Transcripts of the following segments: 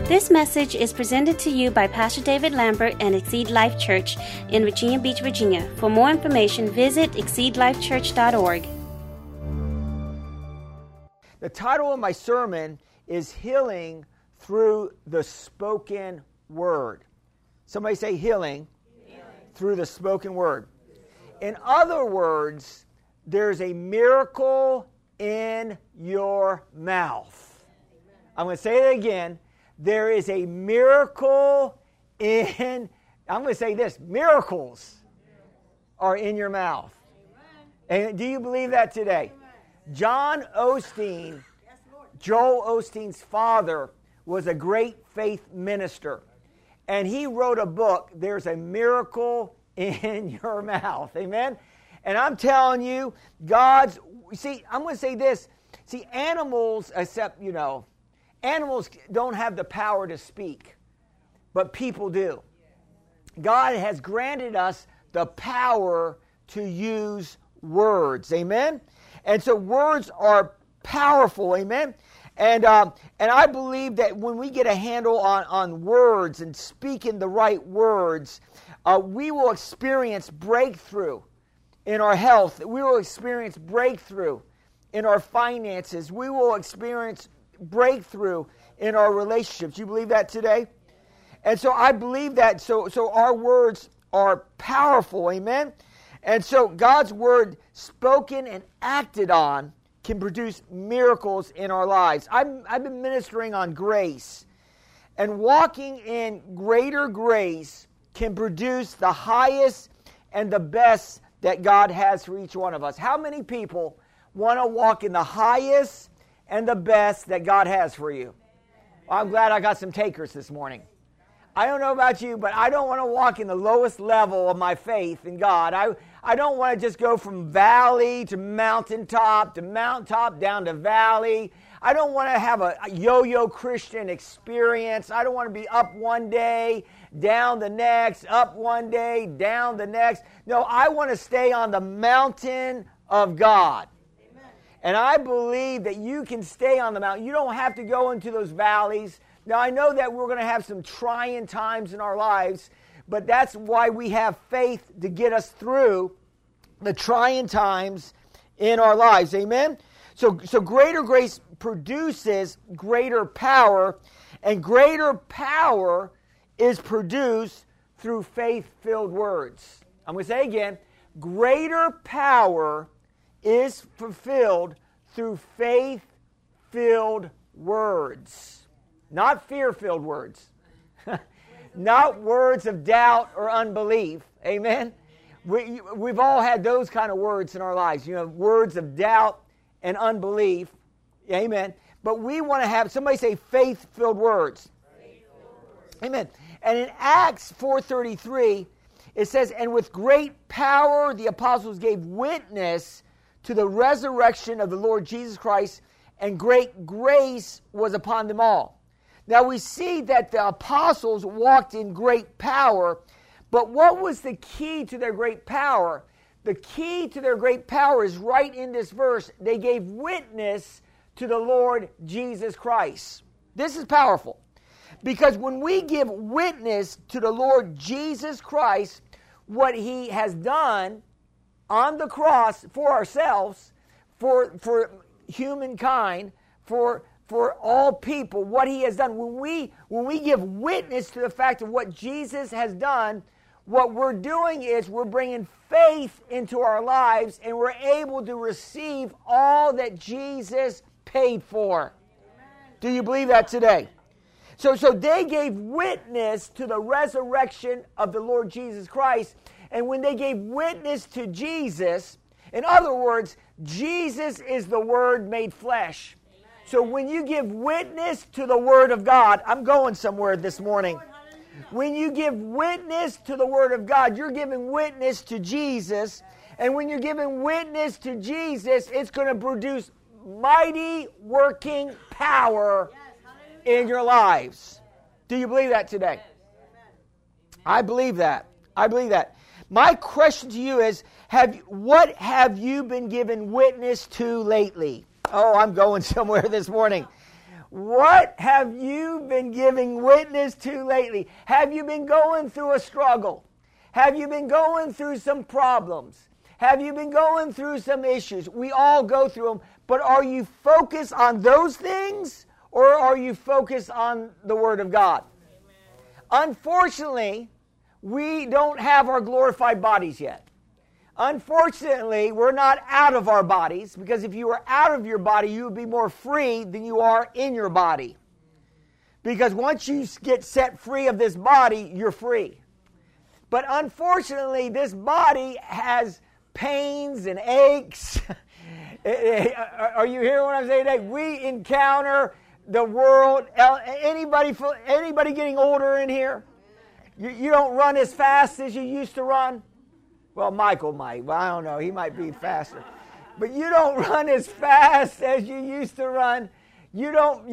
This message is presented to you by Pastor David Lambert and Exceed Life Church in Virginia Beach, Virginia. For more information, visit exceedlifechurch.org. The title of my sermon is Healing Through the Spoken Word. Somebody say healing through the spoken word. In other words, there's a miracle in your mouth. I'm going to say it again. There is a miracle in, I'm going to say this, miracles are in your mouth. And do you believe that today? John Osteen, Joel Osteen's father, was a great faith minister. And he wrote a book, There's a Miracle in Your Mouth. Amen? And I'm telling you, I'm going to say this. See, animals, animals don't have the power to speak, but people do. God has granted us the power to use words. Amen? And so words are powerful. Amen? And I believe that when we get a handle on words and speaking the right words, we will experience breakthrough in our health. We will experience breakthrough in our finances. We will experience breakthrough in our relationships. You believe that today? And so I believe that. So our words are powerful. Amen? And so God's word spoken and acted on can produce miracles in our lives. I've been ministering on grace. And walking in greater grace can produce the highest and the best that God has for each one of us. How many people want to walk in the highest and the best that God has for you? Well, I'm glad I got some takers this morning. I don't know about you, but I don't want to walk in the lowest level of my faith in God. I don't want to just go from valley to mountaintop down to valley. I don't want to have a yo-yo Christian experience. I don't want to be up one day, down the next, up one day, down the next. No, I want to stay on the mountain of God. Amen. And I believe that you can stay on the mountain. You don't have to go into those valleys. Now, I know that we're going to have some trying times in our lives, but that's why we have faith to get us through the trying times in our lives. Amen? So greater grace produces greater power, and greater power is produced through faith-filled words. I'm going to say again, greater power is fulfilled through faith-filled words. Not fear-filled words. Not words of doubt or unbelief. Amen? We've all had those kind of words in our lives. Words of doubt and unbelief. Amen. But we want to have, somebody say faith-filled words. Amen. And in Acts 4:33, it says, and with great power the apostles gave witness to the resurrection of the Lord Jesus Christ, and great grace was upon them all. Now we see that the apostles walked in great power, but what was the key to their great power? The key to their great power is right in this verse. They gave witness to the Lord Jesus Christ. This is powerful, because when we give witness to the Lord Jesus Christ, what He has done on the cross for ourselves, for humankind, for all people, what He has done. When we give witness to the fact of what Jesus has done, what we're doing is we're bringing faith into our lives, and we're able to receive all that Jesus paid for. Amen. Do you believe that today? So they gave witness to the resurrection of the Lord Jesus Christ, and when they gave witness to Jesus, in other words, Jesus is the Word made flesh. So when you give witness to the Word of God, I'm going somewhere this morning. When you give witness to the Word of God, you're giving witness to Jesus. And when you're giving witness to Jesus, it's going to produce mighty working power in your lives. Do you believe that today? I believe that. My question to you is, what have you been given witness to lately? Oh, I'm going somewhere this morning. What have you been giving witness to lately? Have you been going through a struggle? Have you been going through some problems? Have you been going through some issues? We all go through them, but are you focused on those things or are you focused on the Word of God? Amen. Unfortunately, we don't have our glorified bodies yet. Unfortunately, we're not out of our bodies, because if you were out of your body, you would be more free than you are in your body. Because once you get set free of this body, you're free. But unfortunately, this body has pains and aches. Are you hearing what I'm saying today? We encounter the world. Anybody getting older in here? You don't run as fast as you used to run? Well, Michael might. Well, I don't know. He might be faster. But you don't run as fast as you used to run. You don't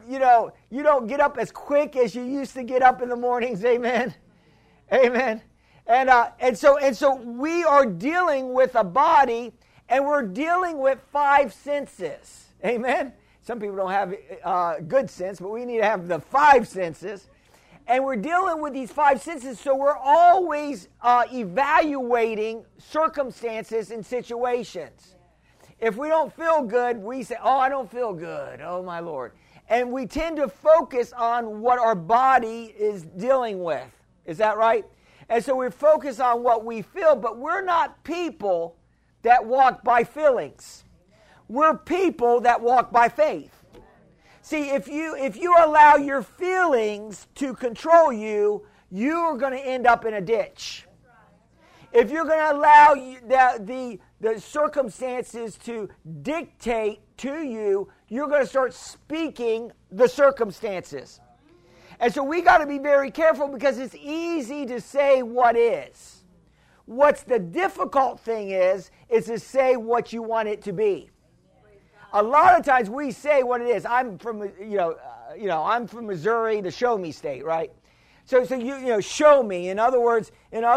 get up as quick as you used to get up in the mornings. Amen. Amen. And so we are dealing with a body, and we're dealing with 5 senses. Amen. Some people don't have good sense, but we need to have the 5 senses. And we're dealing with these 5 senses, so we're always evaluating circumstances and situations. If we don't feel good, we say, oh, I don't feel good. Oh, my Lord. And we tend to focus on what our body is dealing with. Is that right? And so we focus on what we feel, but we're not people that walk by feelings. We're people that walk by faith. See, if you allow your feelings to control you, you are going to end up in a ditch. If you're going to allow the circumstances to dictate to you, you're going to start speaking the circumstances. And so we got to be very careful, because it's easy to say what is. What's the difficult thing is to say what you want it to be. A lot of times we say what it is. I'm from I'm from Missouri, the show me state, right? So you show me. In other words,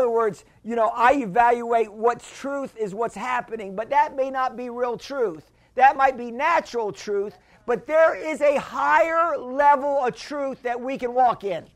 I evaluate what's truth is what's happening, but that may not be real truth. That might be natural truth, but there is a higher level of truth that we can walk in.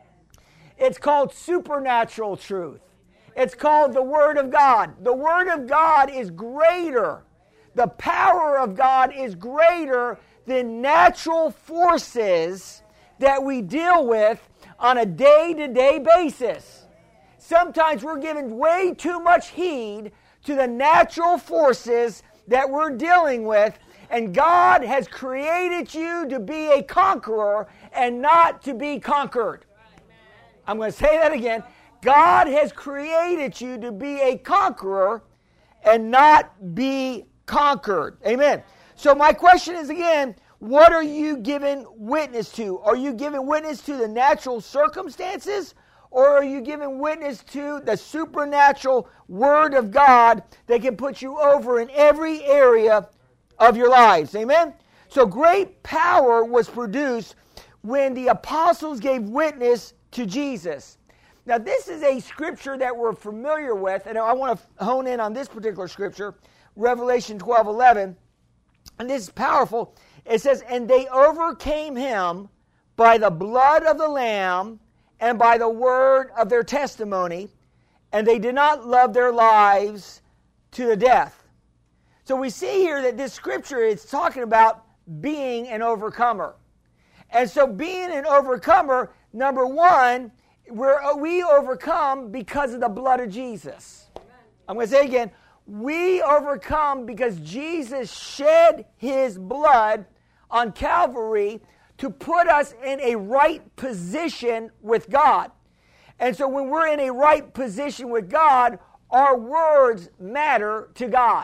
It's called supernatural truth. It's called the Word of God. The Word of God is greater. The power of God is greater than natural forces that we deal with on a day-to-day basis. Sometimes we're giving way too much heed to the natural forces that we're dealing with, and God has created you to be a conqueror and not to be conquered. I'm going to say that again. God has created you to be a conqueror and not be conquered. Amen. So my question is again, what are you giving witness to? Are you giving witness to the natural circumstances, or are you giving witness to the supernatural Word of God that can put you over in every area of your lives? Amen. So great power was produced when the apostles gave witness to Jesus. Now this is a scripture that we're familiar with, and I want to hone in on this particular scripture, Revelation 12:11, and this is powerful. It says, and they overcame him by the blood of the Lamb and by the word of their testimony, and they did not love their lives to the death. So we see here that this scripture is talking about being an overcomer. And so being an overcomer, number one, we overcome because of the blood of Jesus. I'm going to say again, we overcome because Jesus shed his blood on Calvary to put us in a right position with God. And so when we're in a right position with God, our words matter to God.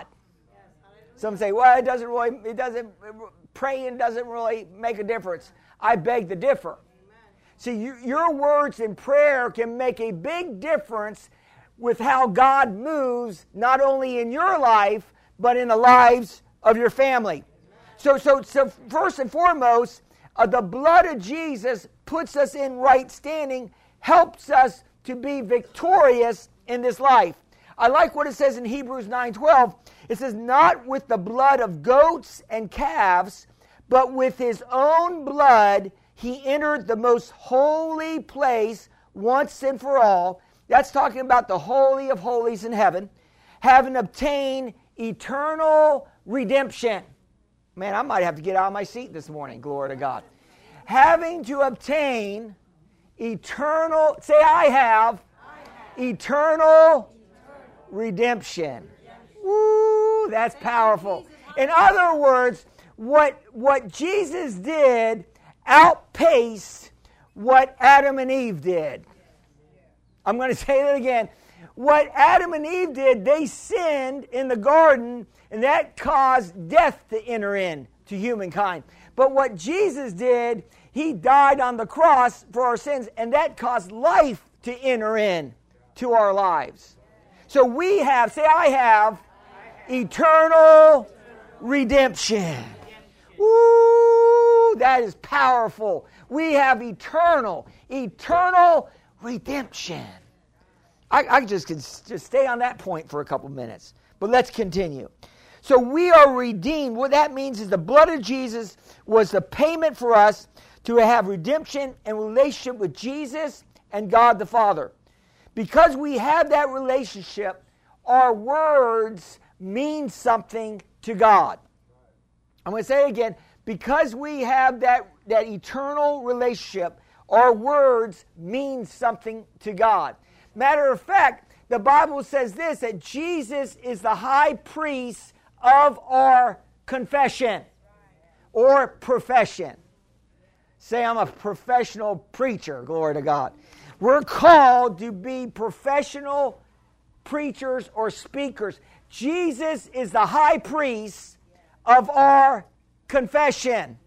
Some say, well, praying doesn't really make a difference. I beg to differ. See, your words in prayer can make a big difference with how God moves, not only in your life, but in the lives of your family. So first and foremost, the blood of Jesus puts us in right standing, helps us to be victorious in this life. I like what it says in Hebrews 9:12. It says, not with the blood of goats and calves, but with his own blood he entered the most holy place once and for all. That's talking about the Holy of Holies in heaven, having obtained eternal redemption. Man, I might have to get out of my seat this morning. Glory to God. Having to obtain eternal, say I have eternal redemption. Woo, that's powerful. In other words, what Jesus did outpaced what Adam and Eve did. I'm going to say that again. What Adam and Eve did, they sinned in the garden, and that caused death to enter in to humankind. But what Jesus did, he died on the cross for our sins, and that caused life to enter in to our lives. So we have, say I have, eternal redemption. Woo, that is powerful. We have eternal redemption. I just could just stay on that point for a couple minutes. But let's continue. So we are redeemed. What that means is the blood of Jesus was the payment for us to have redemption and relationship with Jesus and God the Father. Because we have that relationship, our words mean something to God. I'm going to say it again. Because we have that eternal relationship, our words mean something to God. Matter of fact, the Bible says this, that Jesus is the high priest of our confession or profession. Say I'm a professional preacher, glory to God. We're called to be professional preachers or speakers. Jesus is the high priest of our confession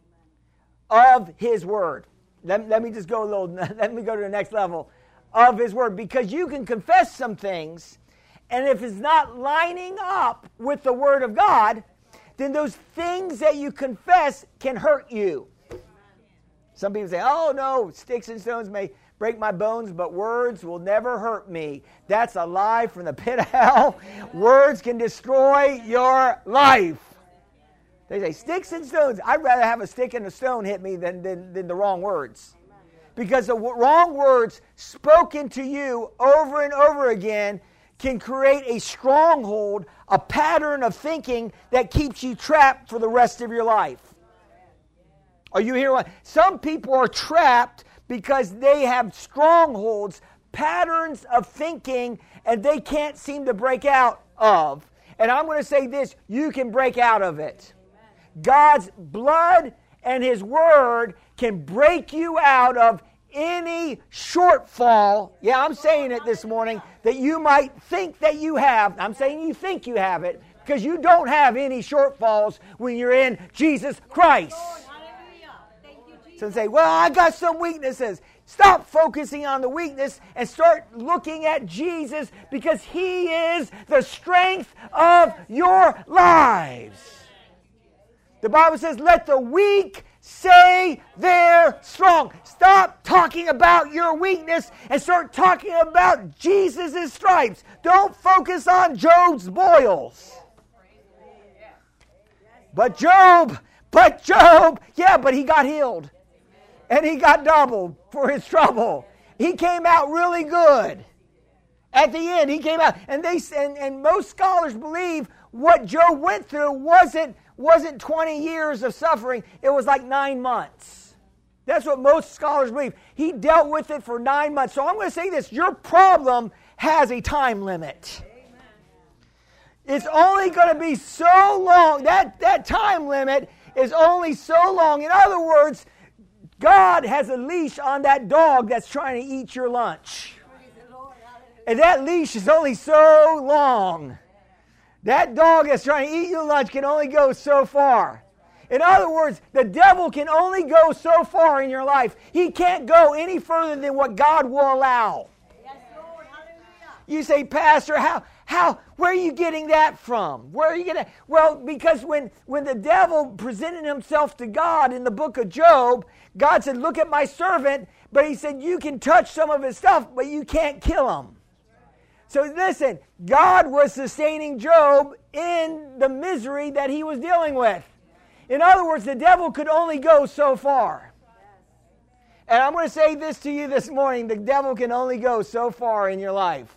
of his word. Let me just go let me go to the next level of his word, because you can confess some things, and if it's not lining up with the word of God, then those things that you confess can hurt you. Some people say, oh no, sticks and stones may break my bones, but words will never hurt me. That's a lie from the pit of hell. Words can destroy your life. They say, sticks and stones. I'd rather have a stick and a stone hit me than the wrong words. Because the wrong words spoken to you over and over again can create a stronghold, a pattern of thinking that keeps you trapped for the rest of your life. Are you hearing? Some people are trapped because they have strongholds, patterns of thinking, and they can't seem to break out of. And I'm going to say this, you can break out of it. God's blood and his word can break you out of any shortfall. Yeah, I'm saying it this morning, that you might think that you have. I'm saying you think you have it, because you don't have any shortfalls when you're in Jesus Christ. So say, well, I got some weaknesses. Stop focusing on the weakness and start looking at Jesus, because he is the strength of your lives. The Bible says, let the weak say they're strong. Stop talking about your weakness and start talking about Jesus' stripes. Don't focus on Job's boils. But Job, yeah, but he got healed. And he got doubled for his trouble. He came out really good. At the end, he came out. And most scholars believe what Job went through wasn't 20 years of suffering. It was like 9 months. That's what most scholars believe. He dealt with it for 9 months. So I'm going to say this. Your problem has a time limit. Amen. It's only going to be so long. That time limit is only so long. In other words, God has a leash on that dog that's trying to eat your lunch. And that leash is only so long. That dog that's trying to eat your lunch can only go so far. In other words, the devil can only go so far in your life. He can't go any further than what God will allow. Yes, Lord. Hallelujah. You say, Pastor, where are you getting that from? Where are you getting that? Well, because when the devil presented himself to God in the book of Job, God said, look at my servant. But he said, you can touch some of his stuff, but you can't kill him. So listen, God was sustaining Job in the misery that he was dealing with. In other words, the devil could only go so far. And I'm going to say this to you this morning. The devil can only go so far in your life.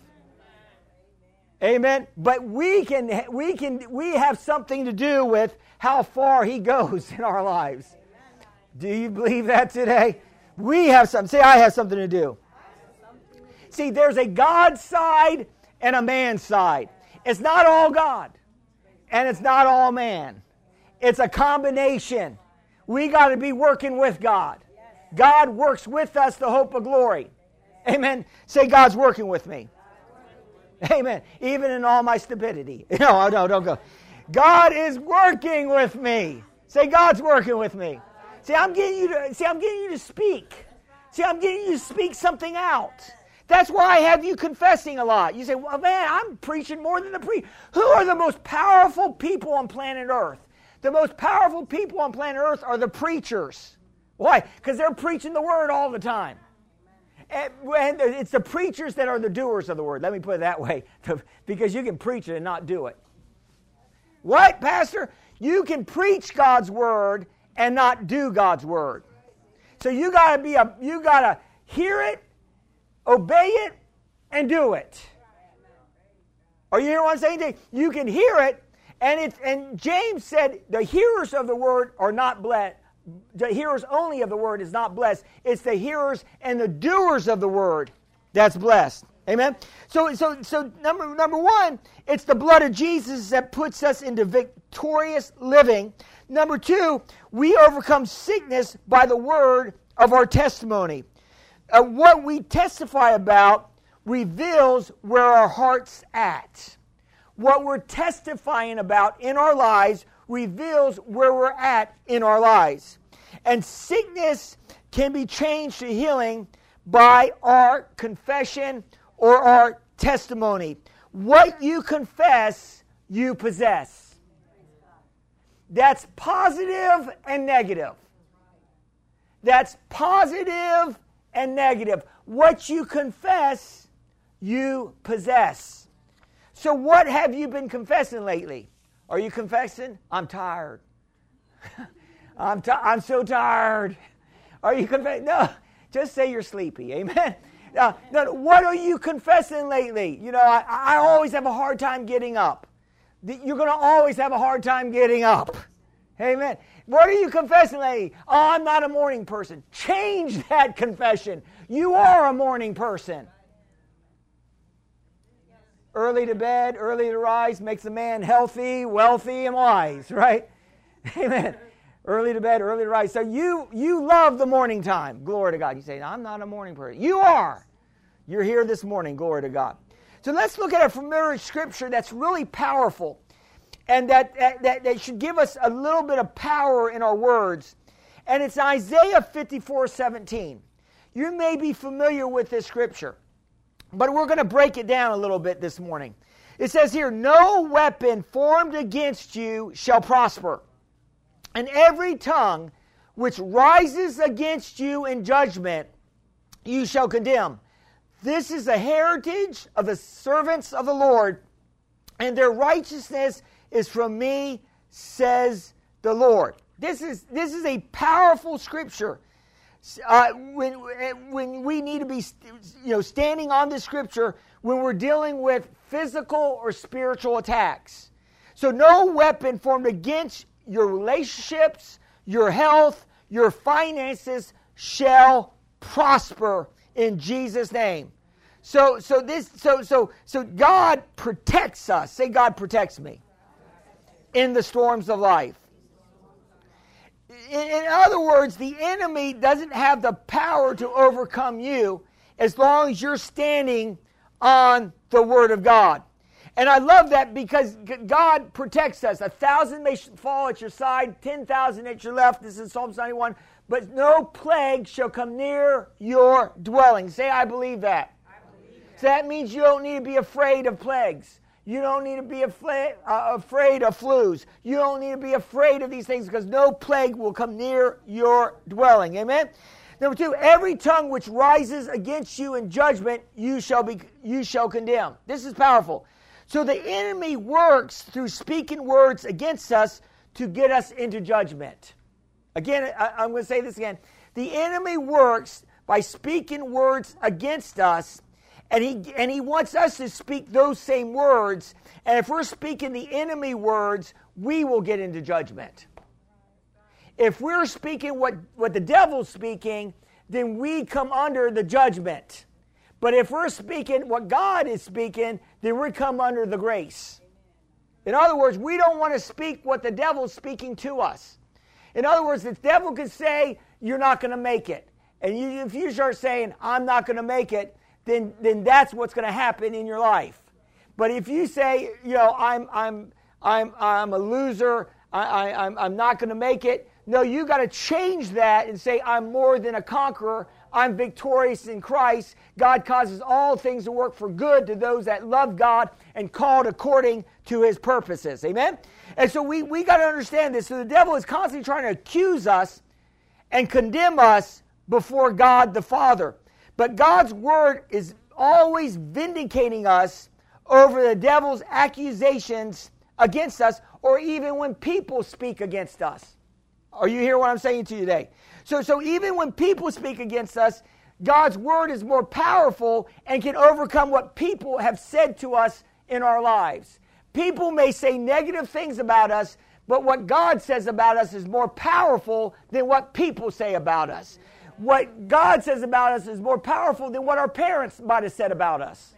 Amen. But we have something to do with how far he goes in our lives. Do you believe that today? We have something. Say, I have something to do. See, there's a God side and a man side. It's not all God. And it's not all man. It's a combination. We got to be working with God. God works with us, the hope of glory. Amen. Say, God's working with me. Amen. Even in all my stupidity. No, don't go. God is working with me. Say, God's working with me. See, I'm getting you to speak. See, I'm getting you to speak something out. That's why I have you confessing a lot. You say, well, man, I'm preaching more than the preacher. Who are the most powerful people on planet Earth? The most powerful people on planet Earth are the preachers. Why? Because they're preaching the word all the time. And it's the preachers that are the doers of the word. Let me put it that way. Because you can preach it and not do it. What, Pastor? You can preach God's word and not do God's word. So you gotta hear it, obey it, and do it. Are you hearing what I'm saying? You can hear it, and James said the hearers of the word are not blessed. The hearers only of the word is not blessed. It's the hearers and the doers of the word that's blessed. Amen? So number one, it's the blood of Jesus that puts us into victorious living. Number two, we overcome sickness by the word of our testimony. What we testify about reveals where our heart's at. What we're testifying about in our lives reveals where we're at in our lives. And sickness can be changed to healing by our confession or our testimony. What you confess, you possess. That's positive and negative. That's positive and negative. What you confess, you possess. So what have you been confessing lately? Are you confessing? I'm tired. I'm so tired. Are you confessing? No, just say you're sleepy. Amen. No, what are you confessing lately? You know, I always have a hard time getting up. You're going to always have a hard time getting up. Amen. What are you confessing lately? Oh, I'm not a morning person. Change that confession. You are a morning person. Early to bed, early to rise makes a man healthy, wealthy, and wise, right? Amen. Early to bed, early to rise. So you love the morning time. Glory to God. You say, I'm not a morning person. You are. You're here this morning. Glory to God. So let's look at a familiar scripture that's really powerful and that should give us a little bit of power in our words. And it's Isaiah 54:17. You may be familiar with this scripture, but we're going to break it down a little bit this morning. It says here, no weapon formed against you shall prosper, and every tongue which rises against you in judgment you shall condemn. This is the heritage of the servants of the Lord, and their righteousness is from me, says the Lord. This is a powerful scripture. When we need to be standing on this scripture when we're dealing with physical or spiritual attacks. So no weapon formed against your relationships, your health, your finances shall prosper in Jesus' name. So God protects us. Say, God protects me in the storms of life. In other words, the enemy doesn't have the power to overcome you as long as you're standing on the Word of God. And I love that because God protects us. 1,000 may fall at your side, 10,000 at your left. This is Psalm 91. But no plague shall come near your dwelling. Say, I believe that. So that means you don't need to be afraid of plagues. You don't need to be afraid of flus. You don't need to be afraid of these things because no plague will come near your dwelling. Amen? Number two, every tongue which rises against you in judgment, you shall condemn. This is powerful. So the enemy works through speaking words against us to get us into judgment. Again, I'm going to say this again. The enemy works by speaking words against us, and he wants us to speak those same words. And if we're speaking the enemy words, we will get into judgment. If we're speaking what the devil's speaking, then we come under the judgment. But if we're speaking what God is speaking, then we come under the grace. In other words, we don't want to speak what the devil's speaking to us. In other words, the devil could say, you're not going to make it. And if you start saying, I'm not going to make it, then that's what's going to happen in your life. But if you say, I'm a loser, I'm not going to make it, no, you got to change that and say, I'm more than a conqueror. I'm victorious in Christ. God causes all things to work for good to those that love God and called according to his purposes. Amen? And so we got to understand this. So the devil is constantly trying to accuse us and condemn us before God the Father. But God's word is always vindicating us over the devil's accusations against us, or even when people speak against us. Are you hearing what I'm saying to you today? So even when people speak against us, God's word is more powerful and can overcome what people have said to us in our lives. People may say negative things about us, but what God says about us is more powerful than what people say about us. What God says about us is more powerful than what our parents might have said about us.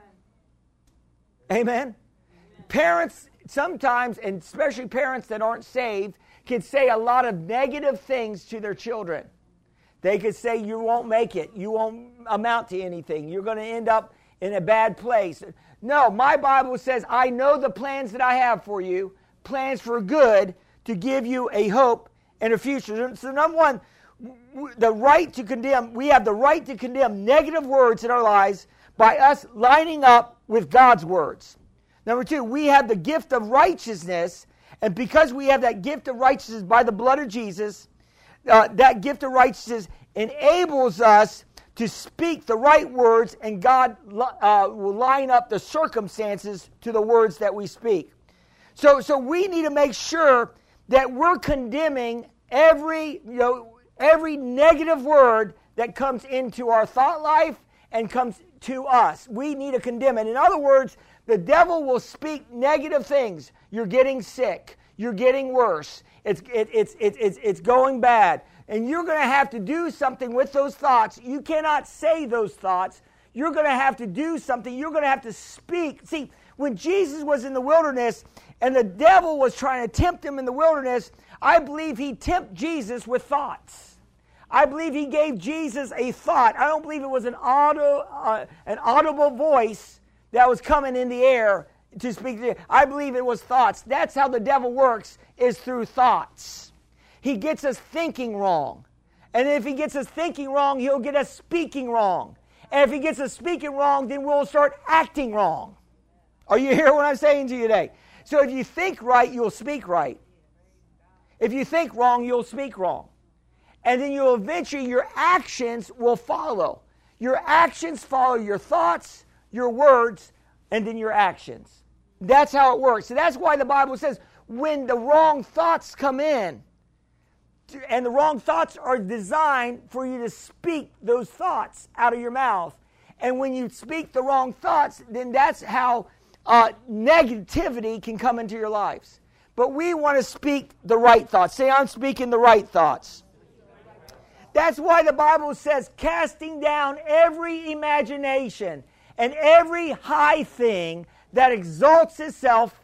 Amen? Parents sometimes, and especially parents that aren't saved, can say a lot of negative things to their children. They could say, you won't make it. You won't amount to anything. You're going to end up in a bad place. No, my Bible says, I know the plans that I have for you, plans for good, to give you a hope and a future. So number one, the right to condemn, we have the right to condemn negative words in our lives by us lining up with God's words. Number two, we have the gift of righteousness, and because we have that gift of righteousness by the blood of Jesus, that gift of righteousness enables us to speak the right words, and God will line up the circumstances to the words that we speak. So we need to make sure that we're condemning every negative word that comes into our thought life and comes to us. We need to condemn it. In other words, the devil will speak negative things. You're getting sick. You're getting worse. It's going bad. And you're going to have to do something with those thoughts. You cannot say those thoughts. You're going to have to do something. You're going to have to speak. See, when Jesus was in the wilderness and the devil was trying to tempt him in the wilderness, I believe he tempted Jesus with thoughts. I believe he gave Jesus a thought. I don't believe it was an audible voice that was coming in the air to speak to you. I believe it was thoughts. That's how the devil works, is through thoughts. He gets us thinking wrong. And if he gets us thinking wrong, he'll get us speaking wrong. And if he gets us speaking wrong, then we'll start acting wrong. Are you hearing what I'm saying to you today? So if you think right, you'll speak right. If you think wrong, you'll speak wrong. And then you'll eventually, your actions will follow. Your actions follow your thoughts, your words, and then your actions. That's how it works. So that's why the Bible says when the wrong thoughts come in, and the wrong thoughts are designed for you to speak those thoughts out of your mouth. And when you speak the wrong thoughts, then that's how negativity can come into your lives. But we want to speak the right thoughts. Say, I'm speaking the right thoughts. That's why the Bible says, casting down every imagination and every high thing that exalts itself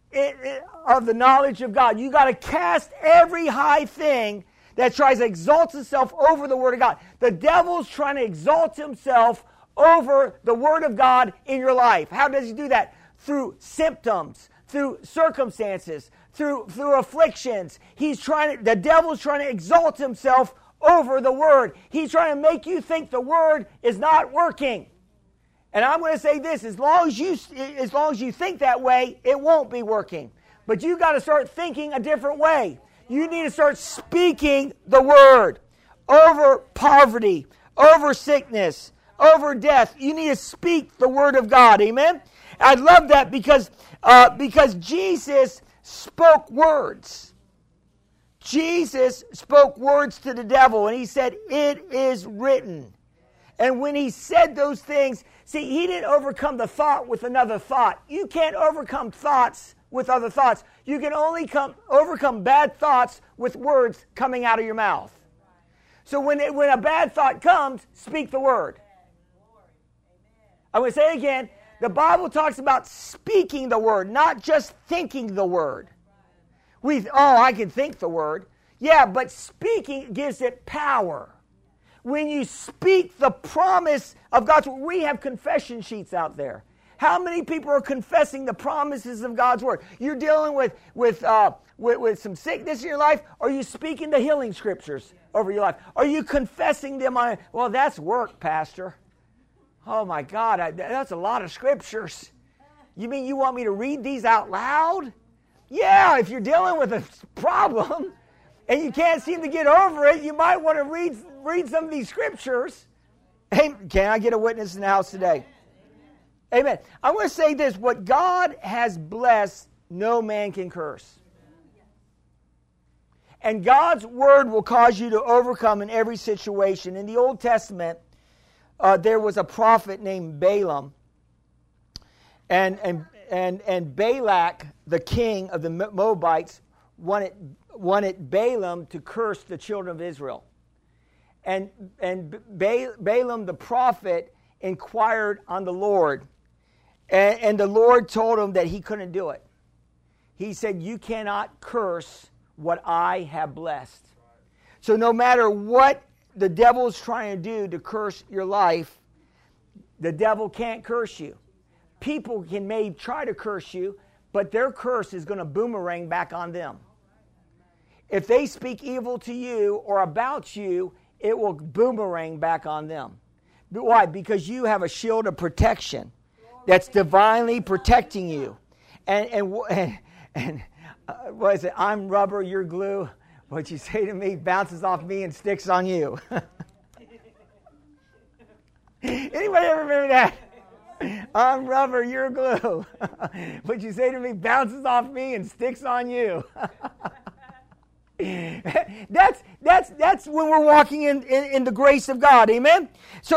of the knowledge of God. You got to cast every high thing that tries to exalt itself over the Word of God. The devil's trying to exalt himself over the Word of God in your life. How does he do that? Through symptoms, through circumstances, through afflictions. The devil's trying to exalt himself over the Word. He's trying to make you think the Word is not working. And I'm going to say this, as long as you think that way, it won't be working. But you got to start thinking a different way. You need to start speaking the Word over poverty, over sickness, over death. You need to speak the Word of God. Amen? I love that because Jesus spoke words. Jesus spoke words to the devil, and he said, "It is written." And when he said those things, see, he didn't overcome the thought with another thought. You can't overcome thoughts with other thoughts. You can only overcome bad thoughts with words coming out of your mouth. So when a bad thought comes, speak the word. I'm going to say it again. The Bible talks about speaking the word, not just thinking the word. I can think the word. Yeah, but speaking gives it power. When you speak the promise of God's word, we have confession sheets out there. How many people are confessing the promises of God's word? You're dealing with some sickness in your life. Are you speaking the healing scriptures over your life? Are you confessing them on? Well, that's work, Pastor. Oh my God, that's a lot of scriptures. You mean you want me to read these out loud? Yeah, if you're dealing with a problem and you can't seem to get over it, you might want to read some of these scriptures. Hey, can I get a witness in the house today? Amen. I want to say this. What God has blessed, no man can curse. And God's word will cause you to overcome in every situation. In the Old Testament, there was a prophet named Balaam. And Balak, the king of the Moabites, wanted Balaam to curse the children of Israel. And Balaam, the prophet, inquired on the Lord. And the Lord told him that he couldn't do it. He said, "You cannot curse what I have blessed." So no matter what the devil is trying to do to curse your life, the devil can't curse you. People may try to curse you, but their curse is going to boomerang back on them. If they speak evil to you or about you, it will boomerang back on them. Why? Because you have a shield of protection that's divinely protecting you. And what is it? I'm rubber, you're glue. What you say to me bounces off me and sticks on you. Anybody ever remember that? I'm rubber, you're glue. What you say to me bounces off me and sticks on you. That's when we're walking in the grace of God, amen?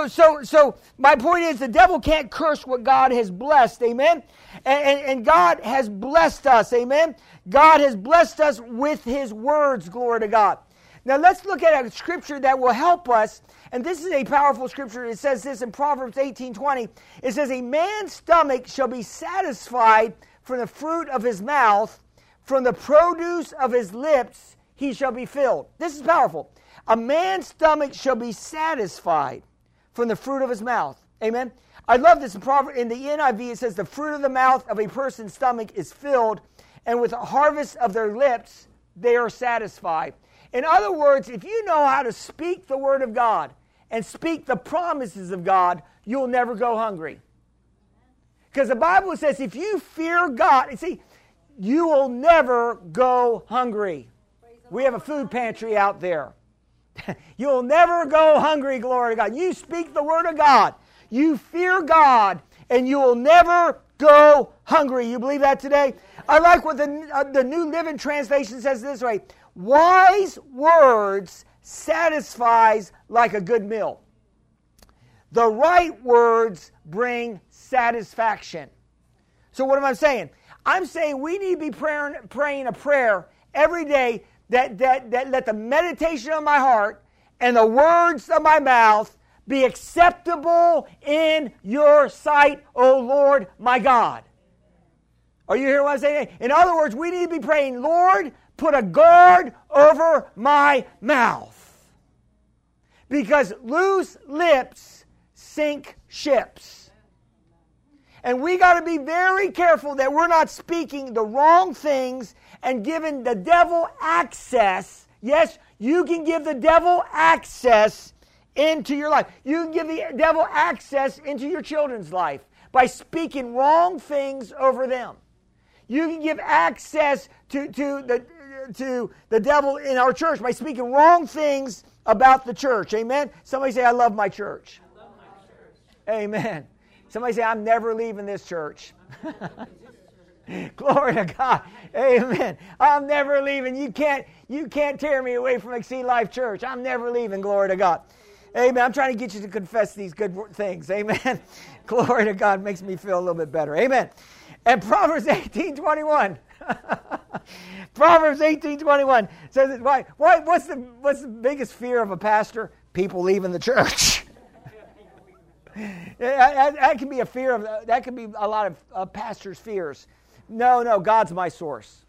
So my point is the devil can't curse what God has blessed, amen? And God has blessed us, amen? God has blessed us with his words, glory to God. Now let's look at a scripture that will help us, and this is a powerful scripture. It says this in Proverbs 18:20. It says, "A man's stomach shall be satisfied from the fruit of his mouth, from the produce of his lips he shall be filled." This is powerful. A man's stomach shall be satisfied from the fruit of his mouth. Amen. I love this. In the NIV, it says, "The fruit of the mouth of a person's stomach is filled, and with the harvest of their lips they are satisfied." In other words, if you know how to speak the word of God and speak the promises of God, you'll never go hungry. Because the Bible says if you fear God, you will never go hungry. We have a food pantry out there. You'll never go hungry, glory to God. You speak the word of God. You fear God, and you will never go hungry. You believe that today? I like what the New Living Translation says this way. "Wise words satisfies like a good meal. The right words bring satisfaction." So what am I saying? I'm saying we need to be praying a prayer every day that let the meditation of my heart and the words of my mouth be acceptable in your sight, O Lord my God. Are you hearing what I'm saying? In other words, we need to be praying, "Lord, put a guard over my mouth." Because loose lips sink ships. And we got to be very careful that we're not speaking the wrong things and giving the devil access. Yes, you can give the devil access into your life. You can give the devil access into your children's life by speaking wrong things over them. You can give access to the devil in our church by speaking wrong things about the church. Amen? Somebody say, "I love my church." I love my church. Amen. Somebody say, "I'm never leaving this church." Glory to God. Amen. I'm never leaving. You can't tear me away from Exceed Life Church. I'm never leaving. Glory to God. Amen. I'm trying to get you to confess these good things. Amen. Glory to God. Makes me feel a little bit better. Amen. And Proverbs 18:21. Proverbs 18:21 says, what's the biggest fear of a pastor? People leaving the church. That can be a fear of. That can be a lot of pastors' fears. No, God's my source.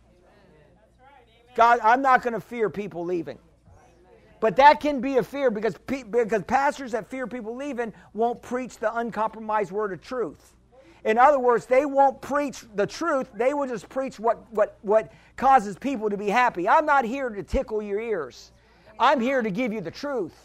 God, I'm not going to fear people leaving. But that can be a fear because pastors that fear people leaving won't preach the uncompromised word of truth. In other words, they won't preach the truth. They will just preach what causes people to be happy. I'm not here to tickle your ears. I'm here to give you the truth.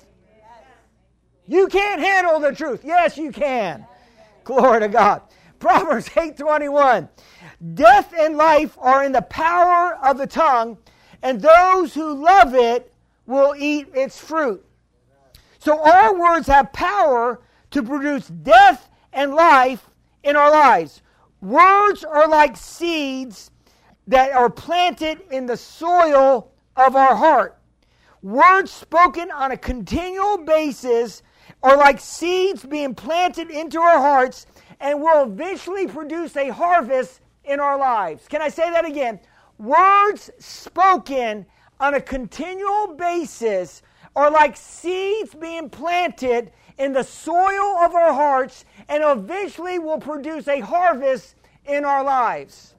You can't handle the truth. Yes, you can. Glory to God. Proverbs 8:21. Death and life are in the power of the tongue, and those who love it will eat its fruit. So our words have power to produce death and life in our lives. Words are like seeds that are planted in the soil of our heart. Words spoken on a continual basis are like seeds being planted into our hearts and will eventually produce a harvest in our lives. Can I say that again? Words spoken on a continual basis are like seeds being planted in the soil of our hearts and eventually will produce a harvest in our lives.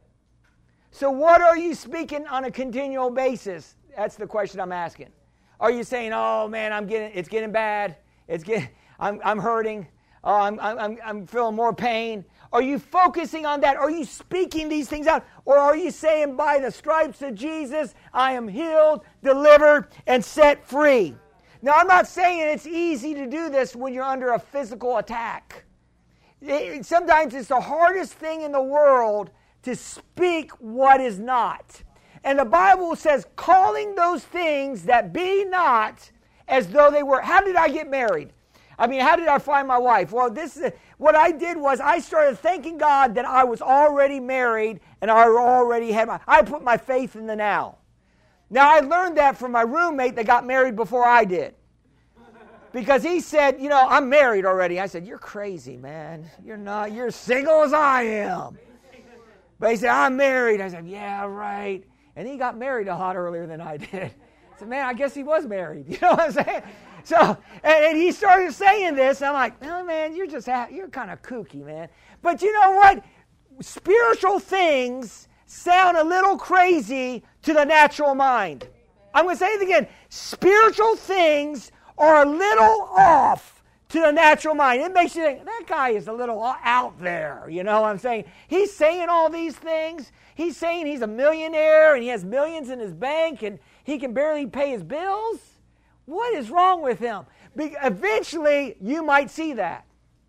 So what are you speaking on a continual basis? That's the question I'm asking. Are you saying, "Oh man, it's getting bad. I'm hurting. Oh, I'm feeling more pain"? Are you focusing on that? Are you speaking these things out? Or are you saying, "By the stripes of Jesus, I am healed, delivered, and set free"? Now, I'm not saying it's easy to do this when you're under a physical attack. Sometimes it's the hardest thing in the world to speak what is not. And the Bible says, calling those things that be not as though they were. How did I get married? I mean, how did I find my wife? Well, what I did was I started thanking God that I was already married and I put my faith in the now. Now, I learned that from my roommate that got married before I did. Because he said, "I'm married already." I said, "You're crazy, man. You're not. You're single as I am." But he said, "I'm married." I said, "Yeah, right." And he got married a lot earlier than I did. I said, "Man, I guess he was married." You know what I'm saying? So, and he started saying this. And I'm like, "Oh, man, you're kind of kooky, man." But you know what? Spiritual things sound a little crazy to the natural mind. I'm going to say it again. Spiritual things are a little off to the natural mind. It makes you think, that guy is a little out there. You know what I'm saying? He's saying all these things. He's saying he's a millionaire and he has millions in his bank and he can barely pay his bills. What is wrong with him? Eventually, you might see that.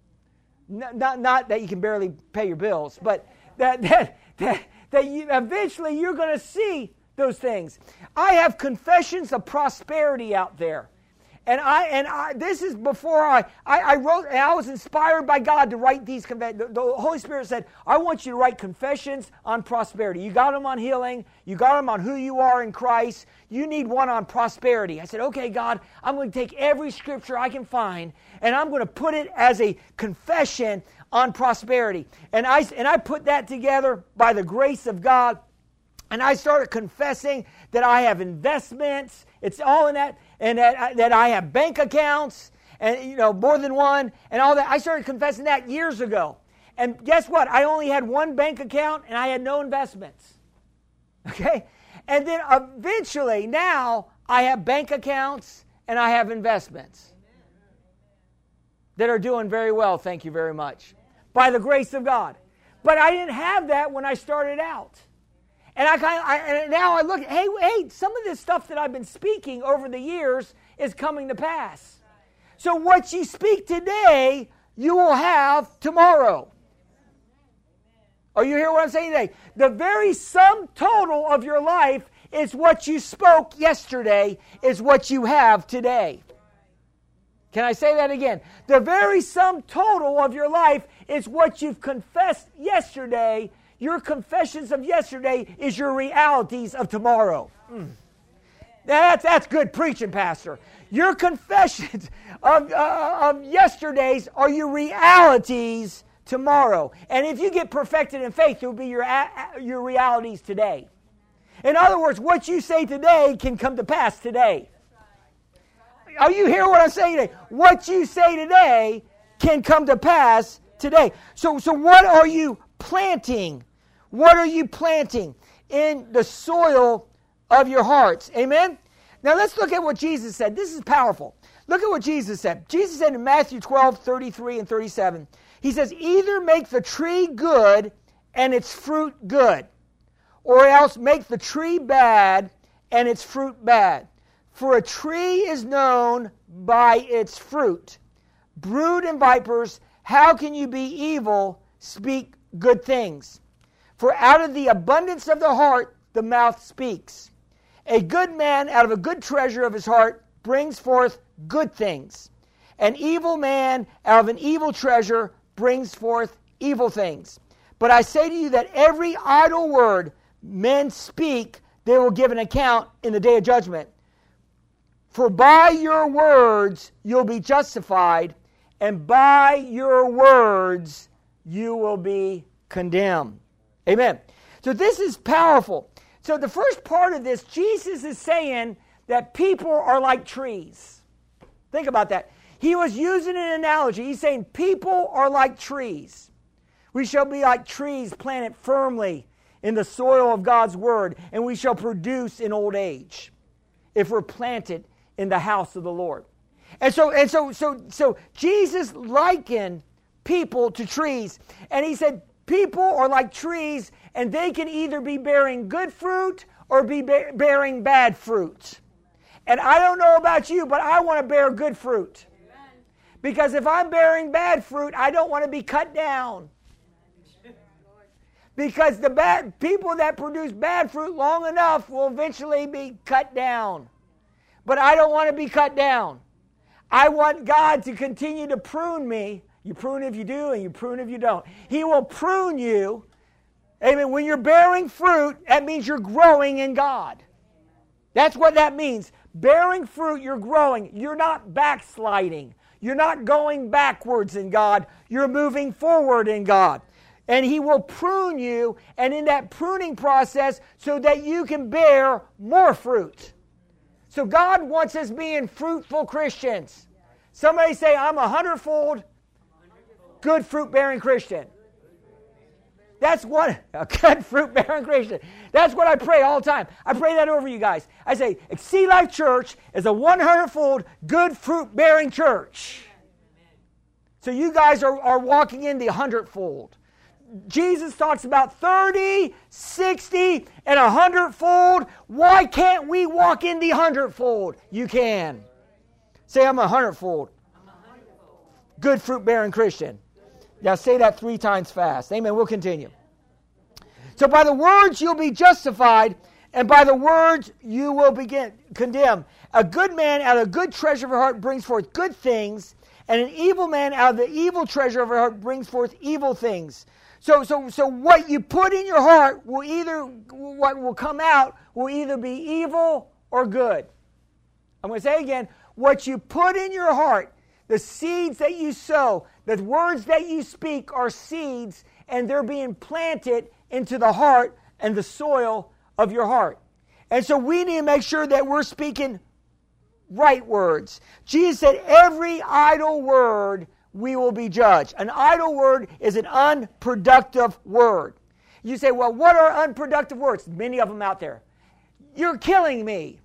Not that you can barely pay your bills, but that eventually you're going to see those things. I have confessions of prosperity out there. And this is before I wrote, and I was inspired by God to write these confessions. The Holy Spirit said, "I want you to write confessions on prosperity." You got them on healing. You got them on who you are in Christ. You need one on prosperity. I said, "Okay, God, I'm going to take every scripture I can find, and I'm going to put it as a confession on prosperity." And I put that together by the grace of God. And I started confessing that I have investments. It's all in that. And that I have bank accounts. And, more than one. And all that. I started confessing that years ago. And guess what? I only had one bank account and I had no investments. Okay? And then eventually, now, I have bank accounts and I have investments. That are doing very well, thank you very much. By the grace of God. But I didn't have that when I started out. And now I look, hey, some of this stuff that I've been speaking over the years is coming to pass. So what you speak today, you will have tomorrow. Are you hearing what I'm saying today? The very sum total of your life is what you spoke yesterday, is what you have today. Can I say that again? The very sum total of your life is what you've confessed yesterday, your confessions of yesterday is your realities of tomorrow. That's good preaching, Pastor. Your confessions of yesterdays are your realities tomorrow. And if you get perfected in faith, it will be your realities today. In other words, what you say today can come to pass today. Are you hearing what I'm saying today? What you say today can come to pass today. So what are you planting? What are you planting in the soil of your hearts? Amen? Now let's look at what Jesus said. This is powerful. Look at what Jesus said. Jesus said in Matthew 12, 33 and 37, he says, either make the tree good and its fruit good, or else make the tree bad and its fruit bad. For a tree is known by its fruit. Brood and vipers, how can you be evil? Speak good things. For out of the abundance of the heart, the mouth speaks. A good man out of a good treasure of his heart brings forth good things. An evil man out of an evil treasure brings forth evil things. But I say to you that every idle word men speak, they will give an account in the day of judgment. For by your words you'll be justified, and by your words you will be condemned. Amen. So this is powerful. So the first part of this, Jesus is saying that people are like trees. Think about that. He was using an analogy. He's saying people are like trees. We shall be like trees planted firmly in the soil of God's word, and we shall produce in old age if we're planted in the house of the Lord. And so Jesus likened people to trees, and he said people are like trees, and they can either be bearing good fruit or be bearing bad fruit. And I don't know about you, but I want to bear good fruit. Because if I'm bearing bad fruit, I don't want to be cut down. Because the bad people that produce bad fruit long enough will eventually be cut down. But I don't want to be cut down. I want God to continue to prune me. You prune if you do, and you prune if you don't. He will prune you. Amen. When you're bearing fruit, that means you're growing in God. That's what that means. Bearing fruit, you're growing. You're not backsliding. You're not going backwards in God. You're moving forward in God. And He will prune you, and in that pruning process, so that you can bear more fruit. So God wants us being fruitful Christians. Somebody say, I'm a 100-fold good fruit-bearing Christian. That's what, a good fruit-bearing Christian. That's what I pray all the time. I pray that over you guys. I say, Exceed Life Church is a 100-fold good fruit-bearing church. So you guys are walking in the 100-fold. Jesus talks about 30, 60, and 100-fold. Why can't we walk in the 100-fold? You can. Say, I'm a 100-fold. Good fruit-bearing Christian. Now say that 3 times fast. Amen. We'll continue. So by the words you'll be justified, and by the words you will be condemned. A good man out of a good treasure of her heart brings forth good things, and an evil man out of the evil treasure of her heart brings forth evil things. So what you put in your heart what will come out will either be evil or good. I'm going to say again, what you put in your heart, the seeds that you sow, the words that you speak are seeds, and they're being planted into the heart and the soil of your heart. And so we need to make sure that we're speaking right words. Jesus said, every idle word we will be judged. An idle word is an unproductive word. You say, well, what are unproductive words? Many of them out there. You're killing me.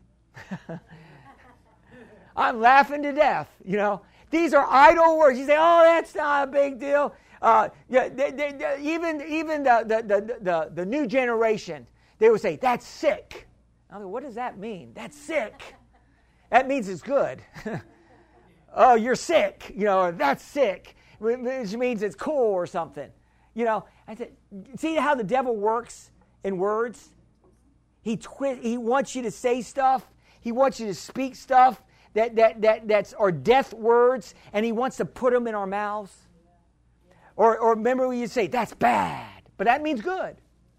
I'm laughing to death, you know. These are idle words. You say, oh, that's not a big deal. Even the new generation, they would say, that's sick. I mean, what does that mean? That's sick. That means it's good. Oh, you're sick. You know, that's sick. Which means it's cool or something. You know, I said, see how the devil works in words? He wants you to say stuff. He wants you to speak stuff that's or death words, and he wants to put them in our mouths. Or remember when you say, that's bad. but that means good.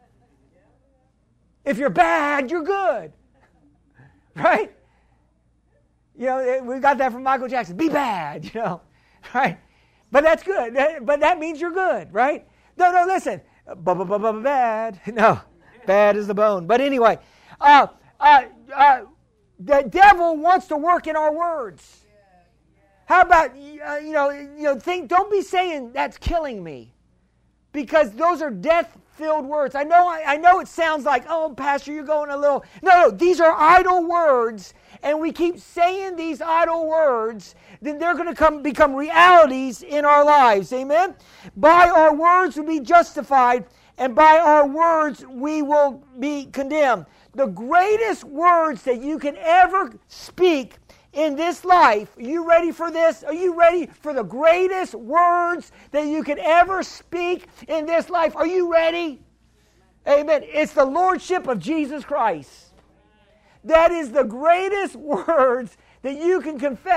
If you're bad, you're good. Right? You know, we got that from Michael Jackson. Be bad, you know. Right? But that's good. But that means you're good, right? No, listen. Bad. No, bad is the bone. But anyway, the devil wants to work in our words. How about, don't be saying that's killing me. Because those are death-filled words. I know it sounds like, oh, Pastor, you're going a little... No, these are idle words, and we keep saying these idle words, then they're going to become realities in our lives. Amen? By our words we'll be justified, and by our words we will be condemned. The greatest words that you can ever speak in this life, are you ready for this? Are you ready for the greatest words that you could ever speak in this life? Are you ready? Amen. It's the Lordship of Jesus Christ. That is the greatest words that you can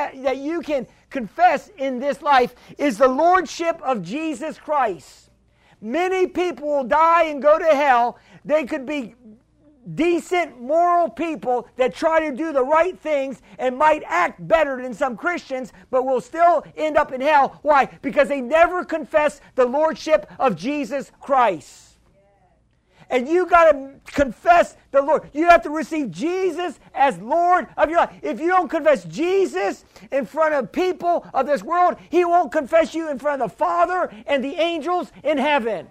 confess in this life, is the Lordship of Jesus Christ. Many people will die and go to hell. They could be decent, moral people that try to do the right things and might act better than some Christians, but will still end up in hell. Why? Because they never confess the Lordship of Jesus Christ. And you got to confess the Lord. You have to receive Jesus as Lord of your life. If you don't confess Jesus in front of people of this world, He won't confess you in front of the Father and the angels in heaven.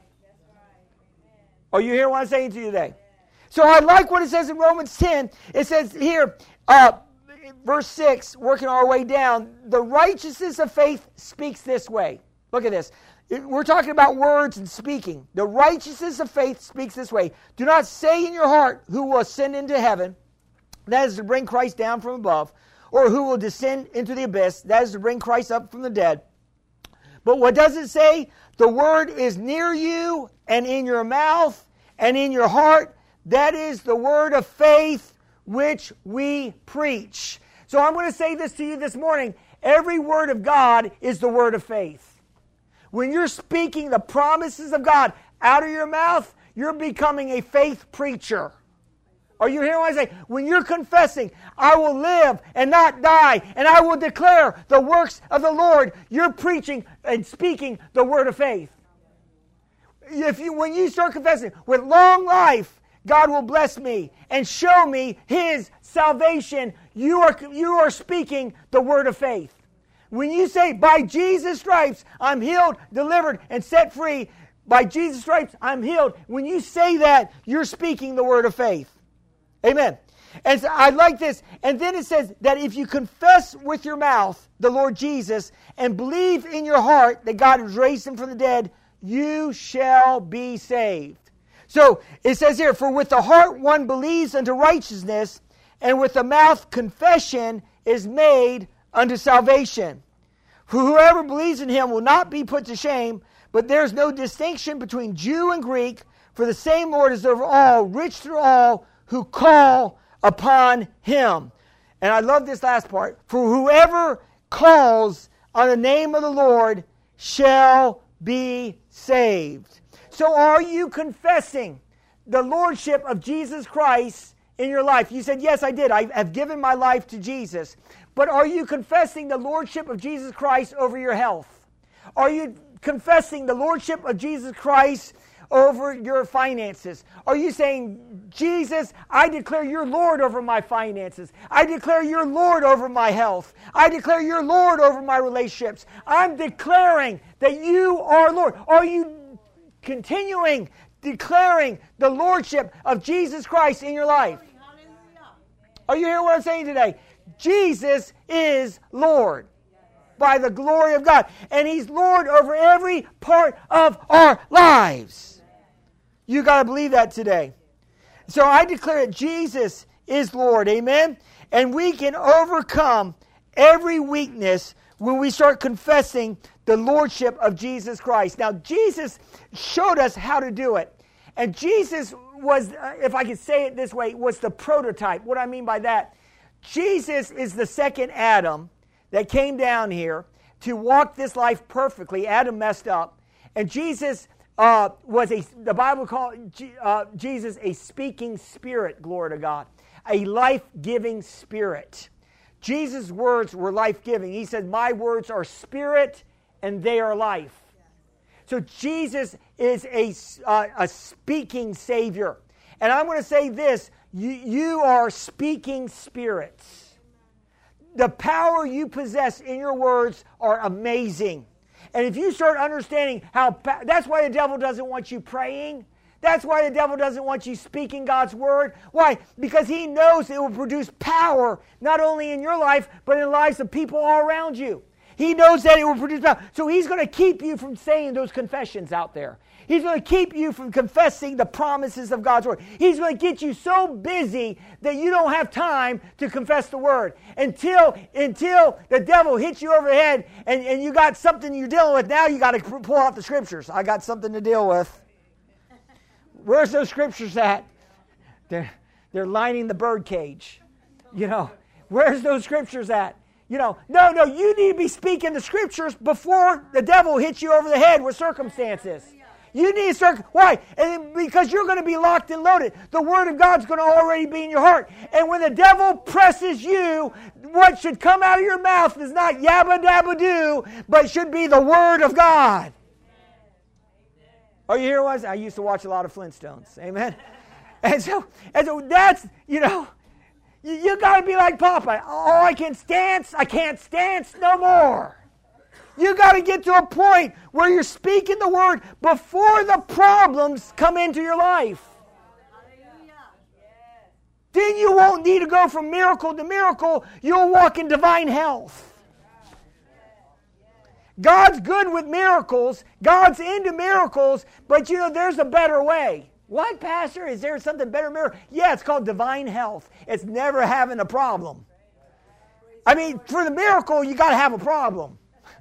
Are you hearing what I'm saying to you today? So I like what it says in Romans 10. It says here, verse 6, working our way down, the righteousness of faith speaks this way. Look at this. We're talking about words and speaking. The righteousness of faith speaks this way. Do not say in your heart, who will ascend into heaven, that is to bring Christ down from above, or who will descend into the abyss, that is to bring Christ up from the dead. But what does it say? The word is near you and in your mouth and in your heart. That is the word of faith which we preach. So I'm going to say this to you this morning. Every word of God is the word of faith. When you're speaking the promises of God out of your mouth, you're becoming a faith preacher. Are you hearing what I say? When you're confessing, I will live and not die, and I will declare the works of the Lord, you're preaching and speaking the word of faith. When you start confessing, with long life, God will bless me and show me His salvation. You are speaking the word of faith. When you say, by Jesus' stripes, I'm healed, delivered, and set free. By Jesus' stripes, I'm healed. When you say that, you're speaking the word of faith. Amen. And so I like this. And then it says that if you confess with your mouth the Lord Jesus and believe in your heart that God has raised Him from the dead, you shall be saved. So it says here, for with the heart one believes unto righteousness, and with the mouth confession is made unto salvation. For whoever believes in Him will not be put to shame, but there is no distinction between Jew and Greek, for the same Lord is over all, rich through all who call upon Him. And I love this last part. For whoever calls on the name of the Lord shall be saved. So are you confessing the Lordship of Jesus Christ in your life? You said, yes, I did. I have given my life to Jesus. But are you confessing the Lordship of Jesus Christ over your health? Are you confessing the Lordship of Jesus Christ over your finances? Are you saying, Jesus, I declare you're Lord over my finances. I declare you're Lord over my health. I declare you're Lord over my relationships. I'm declaring that you are Lord. Are you continuing declaring the Lordship of Jesus Christ in your life? Are you hearing what I'm saying today? Jesus is Lord by the glory of God. And He's Lord over every part of our lives. You got to believe that today. So I declare that Jesus is Lord. Amen? And we can overcome every weakness when we start confessing the Lordship of Jesus Christ. Now, Jesus showed us how to do it. And Jesus was, if I could say it this way, was the prototype. What I mean by that, Jesus is the second Adam that came down here to walk this life perfectly. Adam messed up. And Jesus the Bible called Jesus a speaking spirit, glory to God, a life-giving spirit. Jesus' words were life-giving. He said, my words are spirit and they are life. So Jesus is a speaking Savior. And I'm going to say this, you are speaking spirits. The power you possess in your words are amazing. And if you start understanding that's why the devil doesn't want you praying. That's why the devil doesn't want you speaking God's word. Why? Because he knows it will produce power, not only in your life, but in the lives of people all around you. He knows that it will produce power. So he's going to keep you from saying those confessions out there. He's going to keep you from confessing the promises of God's word. He's going to get you so busy that you don't have time to confess the word. Until the devil hits you over the head and you got something you're dealing with, now you got to pull out the scriptures. I got something to deal with. Where's those scriptures at? They're lining the bird cage. Where's those scriptures at? No, you need to be speaking the scriptures before the devil hits you over the head with circumstances. You need to start. Why? Because you're going to be locked and loaded. The word of God's going to already be in your heart. And when the devil presses you, what should come out of your mouth is not yabba dabba doo, but should be the word of God. Oh, you hear what I used to watch a lot of Flintstones. Amen. And so that's, you got to be like Papa. Oh, I can't stance no more. You got to get to a point where you're speaking the word before the problems come into your life. Then you won't need to go from miracle to miracle. You'll walk in divine health. God's good with miracles. God's into miracles. But there's a better way. What, Pastor? Is there something better miracle? Yeah, it's called divine health. It's never having a problem. I mean, for the miracle, you got to have a problem.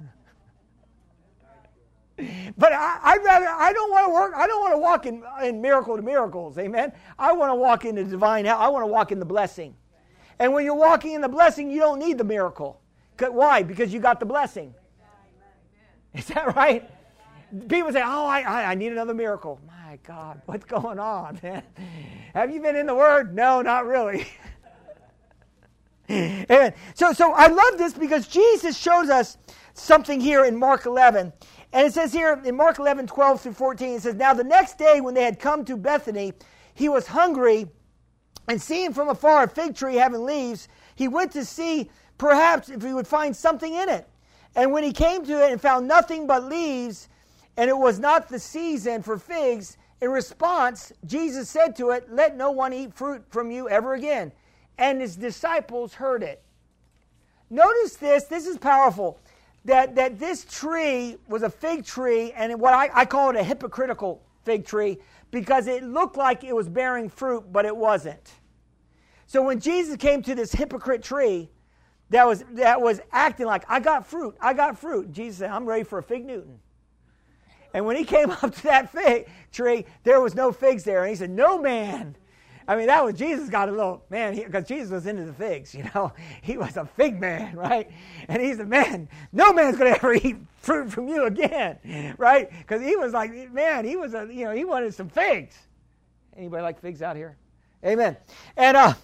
But I don't want to walk in miracle to miracles, amen? I want to walk in the divine health. I want to walk in the blessing. And when you're walking in the blessing, you don't need the miracle. Why? Because you got the blessing. Is that right? People say, oh, I need another miracle. My God, what's going on, man? Have you been in the Word? No, not really. Amen. So I love this because Jesus shows us something here in Mark 11. And it says here in Mark 11, 12 through 14, it says, now the next day when they had come to Bethany, he was hungry, and seeing from afar a fig tree having leaves, he went to see perhaps if he would find something in it. And when he came to it and found nothing but leaves, and it was not the season for figs, in response, Jesus said to it, let no one eat fruit from you ever again. And his disciples heard it. Notice this is powerful. That this tree was a fig tree, and what I call it a hypocritical fig tree, because it looked like it was bearing fruit, but it wasn't. So when Jesus came to this hypocrite tree that was acting like, I got fruit, Jesus said, I'm ready for a fig Newton. And when he came up to that fig tree, there was no figs there. And he said, no man. I mean, that was, Jesus got a little, man, because Jesus was into the figs, He was a fig man, right? And he said, man, no man's going to ever eat fruit from you again, right? Because he was like, man, he was, he wanted some figs. Anybody like figs out here? Amen. And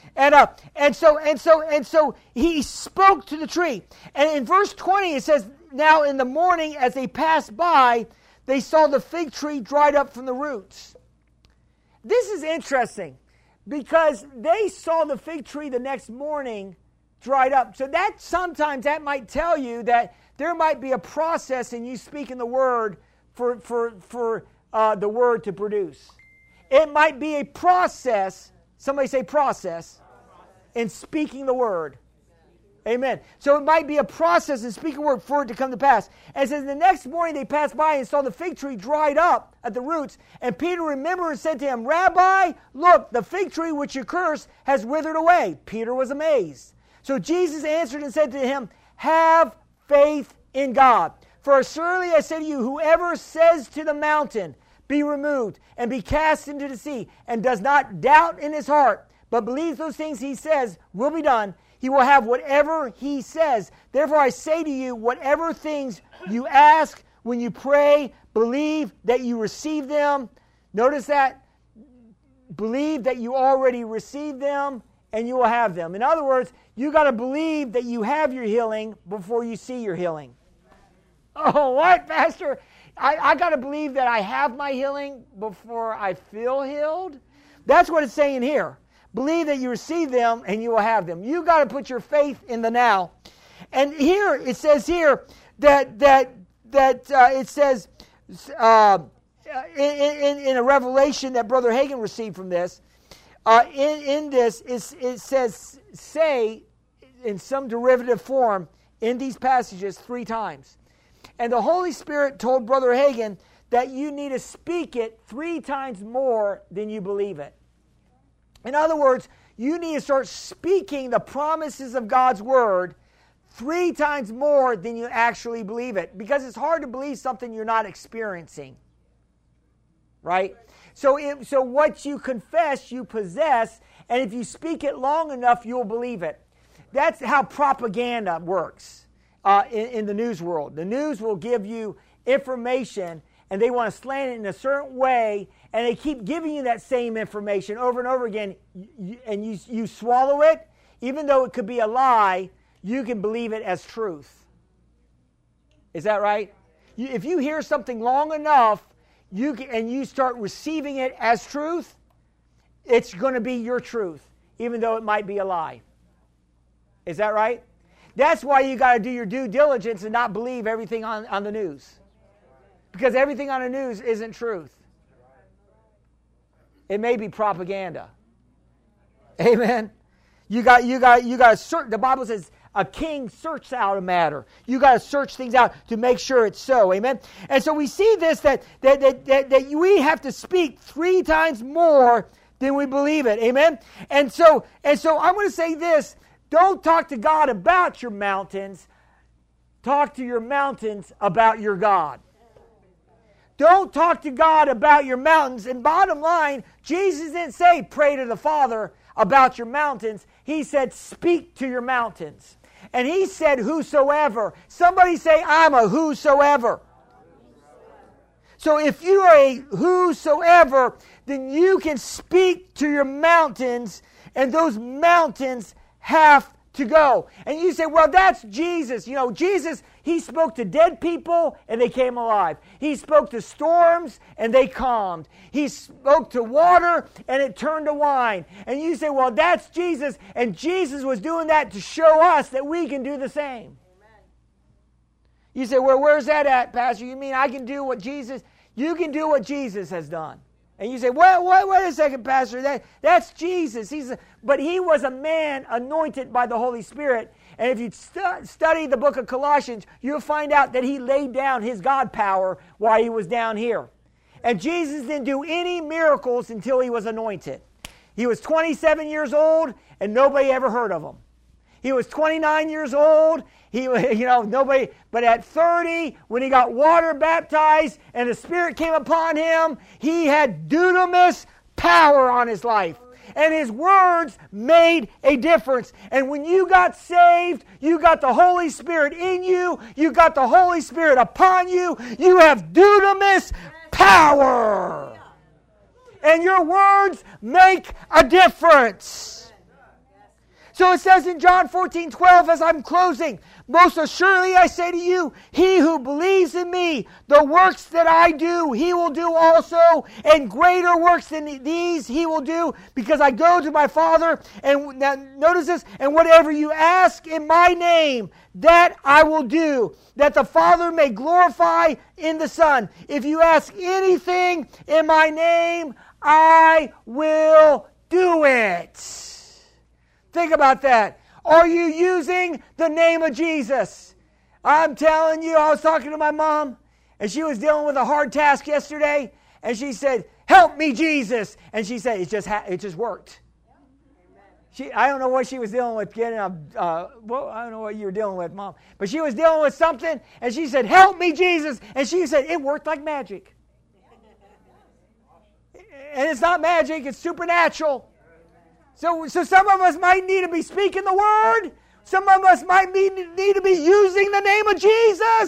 so he spoke to the tree. And in verse 20, it says, now in the morning as they passed by, they saw the fig tree dried up from the roots. This is interesting because they saw the fig tree the next morning dried up. So that sometimes that might tell you that there might be a process in you speaking the word for the word to produce. It might be a process, somebody say process, in speaking the word. Amen. So it might be a process in speaking word for it to come to pass. And it says, the next morning they passed by and saw the fig tree dried up at the roots. And Peter remembered and said to him, Rabbi, look, the fig tree which you cursed has withered away. Peter was amazed. So Jesus answered and said to him, have faith in God. For assuredly I say to you, whoever says to the mountain, be removed and be cast into the sea, and does not doubt in his heart, but believes those things he says will be done, he will have whatever he says. Therefore I say to you, whatever things you ask when you pray, believe that you receive them. Notice that. Believe that you already received them and you will have them. In other words, you got to believe that you have your healing before you see your healing. Oh, what, Pastor? I got to believe that I have my healing before I feel healed? That's what it's saying here. Believe that you receive them and you will have them. You got to put your faith in the now. And here, it says here that it says in a revelation that Brother Hagin received from this, in this, it says, say, in some derivative form, in these passages 3 times. And the Holy Spirit told Brother Hagin that you need to speak it 3 times more than you believe it. In other words, you need to start speaking the promises of God's Word 3 times more than you actually believe it. Because it's hard to believe something you're not experiencing. Right? So what you confess, you possess, and if you speak it long enough, you'll believe it. That's how propaganda works in the news world. The news will give you information, and they want to slant it in a certain way, and they keep giving you that same information over and over again, and you swallow it. Even though it could be a lie, you can believe it as truth. Is that right? If you hear something long enough, and you start receiving it as truth, it's going to be your truth, even though it might be a lie. Is that right? That's why you got to do your due diligence and not believe everything on the news. Because everything on the news isn't truth. It may be propaganda. Amen. You got to search. The Bible says a king searches out a matter. You got to search things out to make sure it's so. Amen. And so we see this that we have to speak 3 times more than we believe it. Amen. And so I'm going to say this. Don't talk to God about your mountains. Talk to your mountains about your God. Don't talk to God about your mountains. And bottom line, Jesus didn't say pray to the Father about your mountains. He said speak to your mountains. And he said whosoever. Somebody say I'm a whosoever. So if you are a whosoever, then you can speak to your mountains, and those mountains have to go. And you say, well, that's Jesus. You know, Jesus, he spoke to dead people and they came alive. He spoke to storms and they calmed. He spoke to water and it turned to wine. And you say, well, that's Jesus. And Jesus was doing that to show us that we can do the same. Amen. You say, well, where's that at, Pastor? You mean I can do what Jesus? You can do what Jesus has done. And you say, well, wait a second, Pastor. That's Jesus. But he was a man anointed by the Holy Spirit. And if you study the book of Colossians, you'll find out that he laid down his God power while he was down here. And Jesus didn't do any miracles until he was anointed. He was 27 years old, and nobody ever heard of him. He was 29 years old. Nobody. But at 30, when he got water baptized and the Spirit came upon him, he had dunamis power on his life. And his words made a difference. And when you got saved, you got the Holy Spirit in you. You got the Holy Spirit upon you. You have dunamis power. And your words make a difference. So it says in John 14:12, as I'm closing, most assuredly I say to you, he who believes in me, the works that I do, he will do also, and greater works than these he will do, because I go to my Father. And now notice this, and whatever you ask in my name, that I will do, that the Father may glorify in the Son. If you ask anything in my name, I will do it. Think about that. Are you using the name of Jesus? I'm telling you, I was talking to my mom, and she was dealing with a hard task yesterday, and she said, help me, Jesus. And she said, it just worked. I don't know what she was dealing with. I don't know what you were dealing with, Mom. But she was dealing with something, and she said, help me, Jesus. And she said, it worked like magic. And it's not magic, it's supernatural. So some of us might need to be speaking the word. Some of us might need to be using the name of Jesus.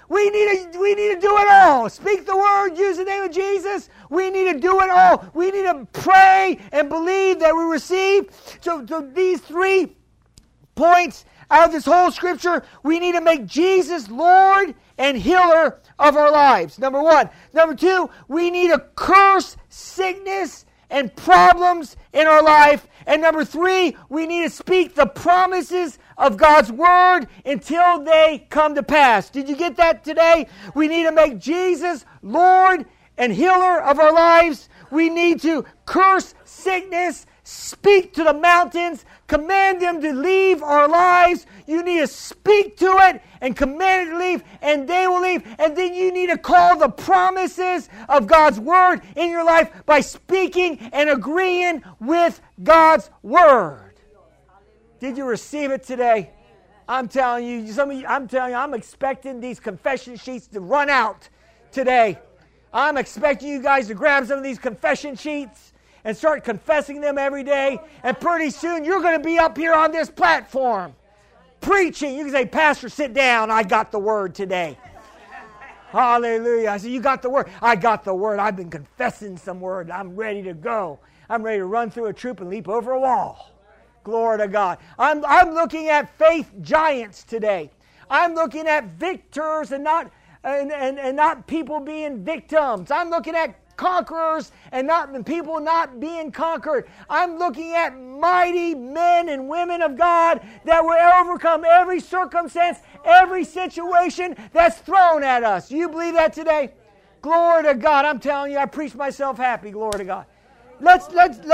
We need to do it all. Speak the word, use the name of Jesus. We need to do it all. We need to pray and believe that we receive. So these 3 points out of this whole scripture, we need to make Jesus Lord and healer of our lives. Number 1. Number 2, we need to curse sickness and problems in our life. And number 3, we need to speak the promises of God's word until they come to pass. Did you get that today? We need to make Jesus Lord and healer of our lives. We need to curse sickness, speak to the mountains, command them to leave our lives. You need to speak to it and command it to leave, and they will leave. And then you need to call the promises of God's word in your life by speaking and agreeing with God's word. Did you receive it today? I'm telling you, I'm expecting these confession sheets to run out today. I'm expecting you guys to grab some of these confession sheets and start confessing them every day. And pretty soon you're going to be up here on this platform preaching. You can say, Pastor, sit down. I got the word today. Hallelujah. I said, you got the word? I got the word. I've been confessing some word. I'm ready to go. I'm ready to run through a troop and leap over a wall. Glory to God. I'm looking at faith giants today. I'm looking at victors and not people being victims. I'm looking at conquerors and people not being conquered. I'm looking at mighty men and women of God that will overcome every circumstance, every situation that's thrown at us. You believe that today? Glory to God. I'm telling you, I preach myself happy. Glory to God. Let's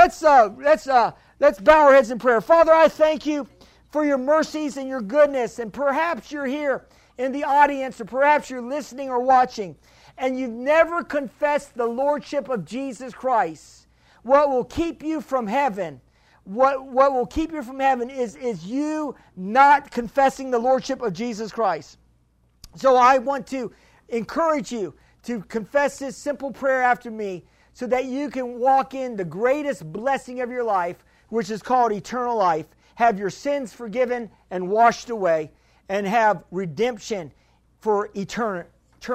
bow our heads in prayer. Father, I thank you for your mercies and your goodness. And perhaps you're here in the audience, or perhaps you're listening or watching, and you've never confessed the Lordship of Jesus Christ. What will keep you from heaven? What will keep you from heaven is you not confessing the Lordship of Jesus Christ. So I want to encourage you to confess this simple prayer after me so that you can walk in the greatest blessing of your life, which is called eternal life, have your sins forgiven and washed away, and have redemption for eternal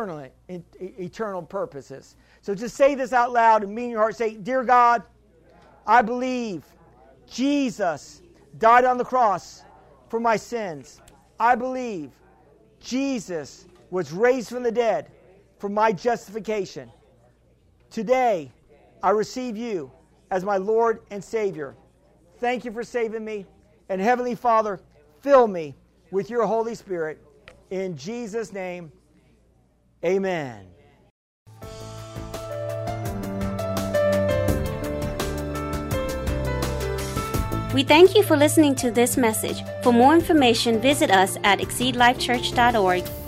purposes. So just say this out loud and mean in your heart. Say, Dear God, I believe Jesus died on the cross for my sins. I believe Jesus was raised from the dead for my justification. Today, I receive you as my Lord and Savior. Thank you for saving me. And Heavenly Father, fill me with your Holy Spirit. In Jesus' name, amen. We thank you for listening to this message. For more information, visit us at exceedlifechurch.org.